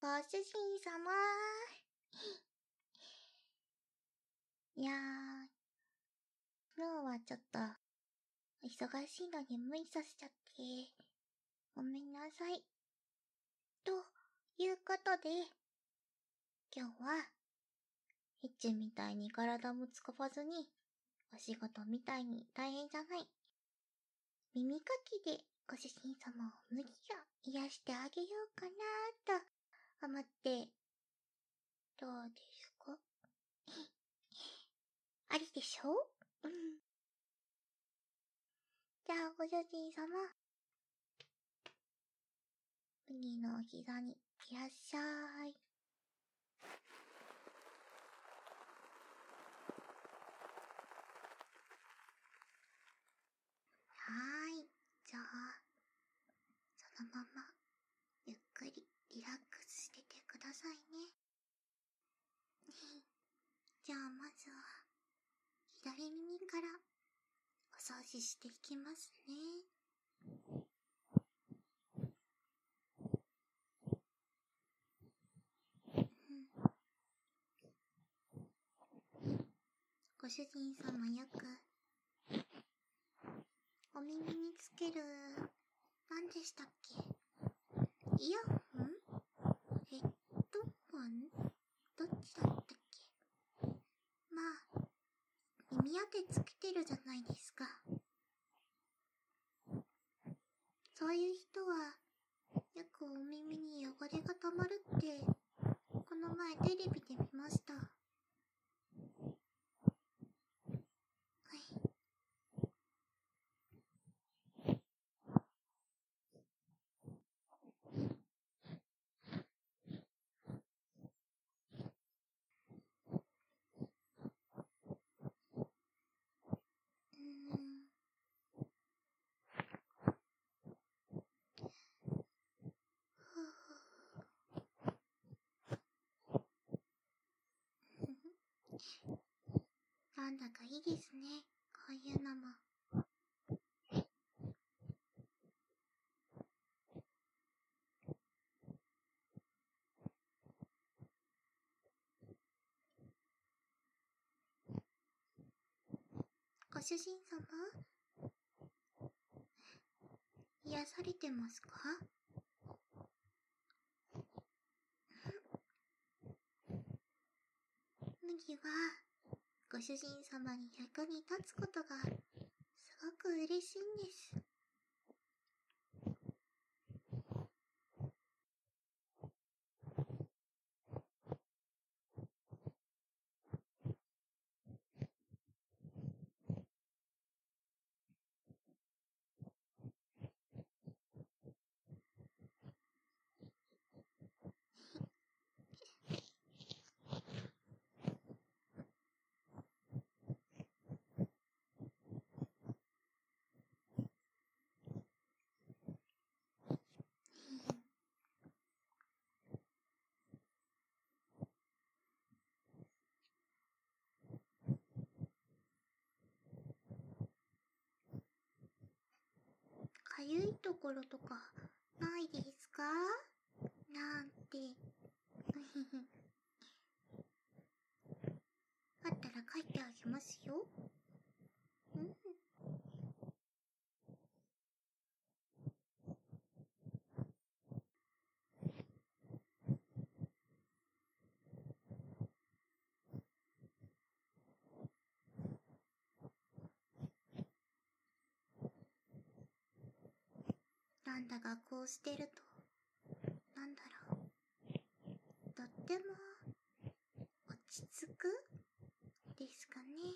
ご主人様。いやー、昨日はちょっと、忙しいのに無理させちゃって、ごめんなさい。ということで、今日は、ヒッチみたいに体も使わずに、お仕事みたいに大変じゃない、耳かきでご主人様を無理を癒してあげようかなと思って、どうですか？ありでしょ？うん。じゃあご主人様、右のお膝にいらっしゃい。じゃあ、そのまま、ゆっくりリラックスしててくださいね。じゃあまずは、左耳からお掃除していきますね。ご主人様よく、お耳につける、何でしたっけ？イヤホン？ヘッドホン？どっちだったっけ？まあ、耳当てつけてるじゃないですか。そういう人は、よくお耳に汚れがたまるって、この前テレビで見ました。はい。なんだかいいですね、こういうのも。ご主人様？癒されてますか？麦は、ご主人様に役に立つことが、すごく嬉しいんです。かゆいところとか、ないですか？なんて。あったら書いてあげますよ。なんだかこうしてると、なんだろう。とっても、落ち着くですかね。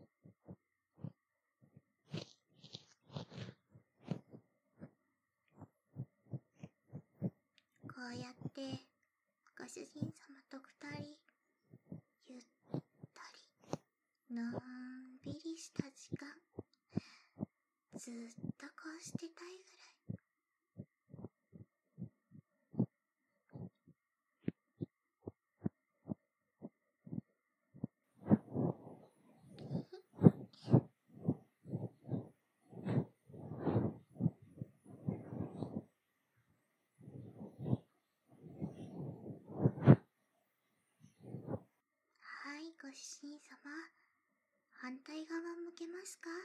こうやって、ご主人様と二人、ゆったり、のんびりした時間、ずっとこうしてたいぐらい。 反対側向けますか？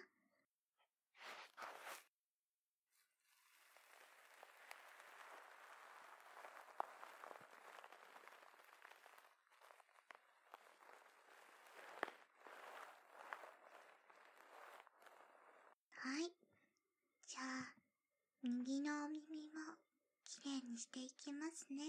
はい。じゃあ、右のお耳もきれいにしていきますね。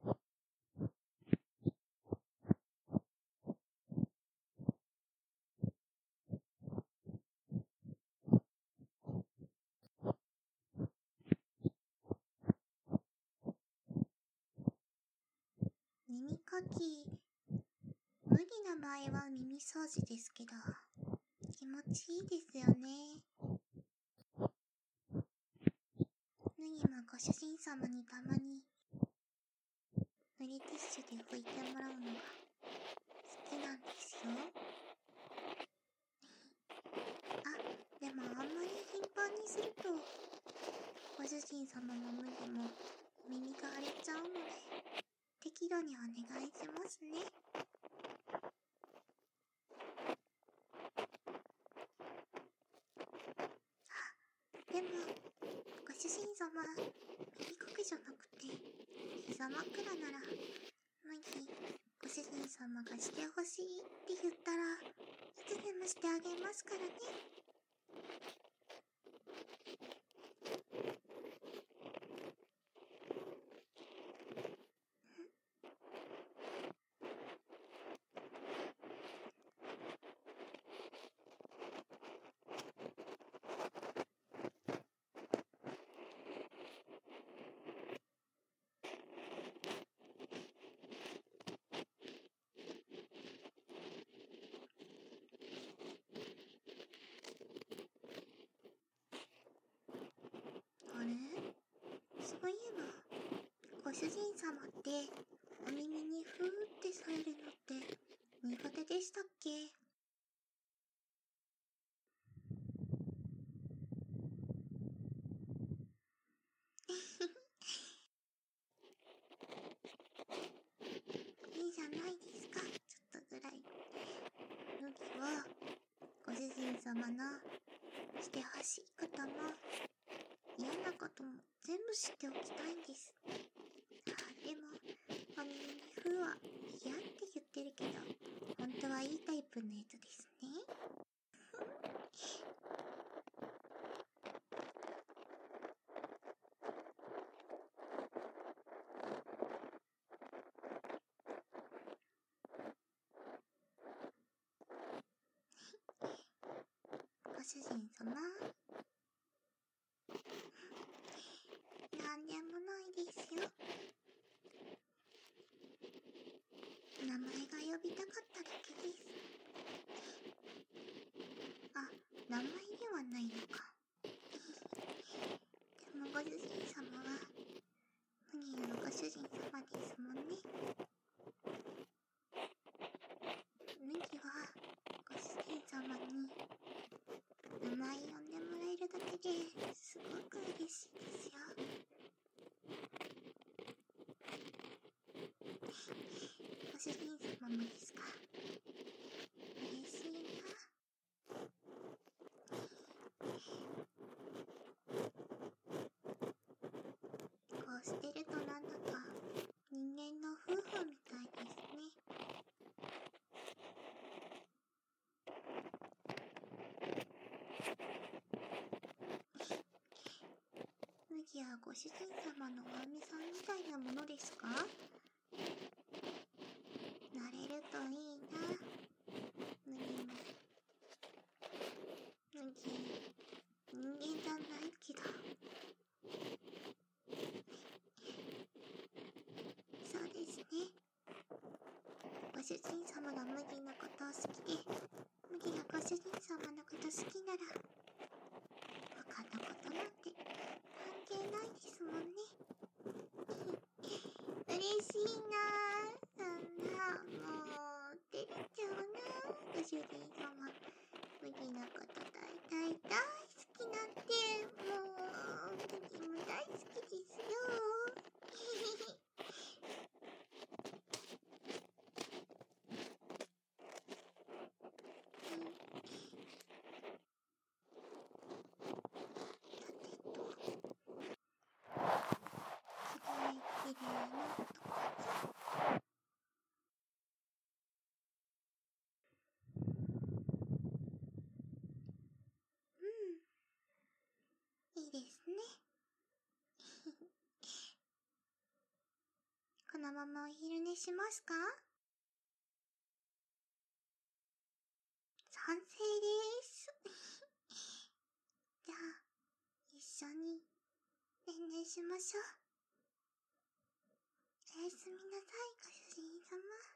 耳かき、無理な場合は耳掃除ですけど、気持ちいいですよね。麦もご主人様にたまに濡れティッシュで拭いてもらうのが好きなんですよ。あ、でもあんまり頻繁にするとご主人様も麦も耳が荒れちゃうので、適度にお願いしますね。でもご主人様、耳かきじゃなくて膝枕なら、麦ご主人様がしてほしいって言ったらいつでもしてあげますからね。あれ、そういえばご主人様ってお耳にふーってされるのって苦手でしたっけ？いいじゃないですか、ちょっとぐらい。麦はご主人様のしてほしいことも嫌なことも全部知っておきたいんです。でもお耳にふーは嫌って言ってるけど、本当はいいタイプのやつですね。ご主人様、なんでもないですよ。名前が呼びたかっただけです。あ、名前ではないのか。でもご主人様は麦のご主人様ですもんね。麦はご主人様に名前呼んでもらえるだけですごく嬉しいですよ。ご主人様もですか？嬉しいな。こうしてるとなんだか人間の夫婦みたいですね。麦はご主人様のお嫁さんみたいなものですか？なれるといいな。麦も。麦、人間じゃないけど。そうですね。ご主人様が麦のことを好きで、麦がご主人様のこと好きなら、他のことなんて関係ないですもんね。嬉しいなぁ。そんな、もう、照れちゃうなぁ。ご主人様、麦のこと大好きなんて、もう、麦も大好きですよ。 ままお昼寝しますか？賛成です。じゃあ、一緒に、ねんねしましょう。おやすみなさい、ご主人様。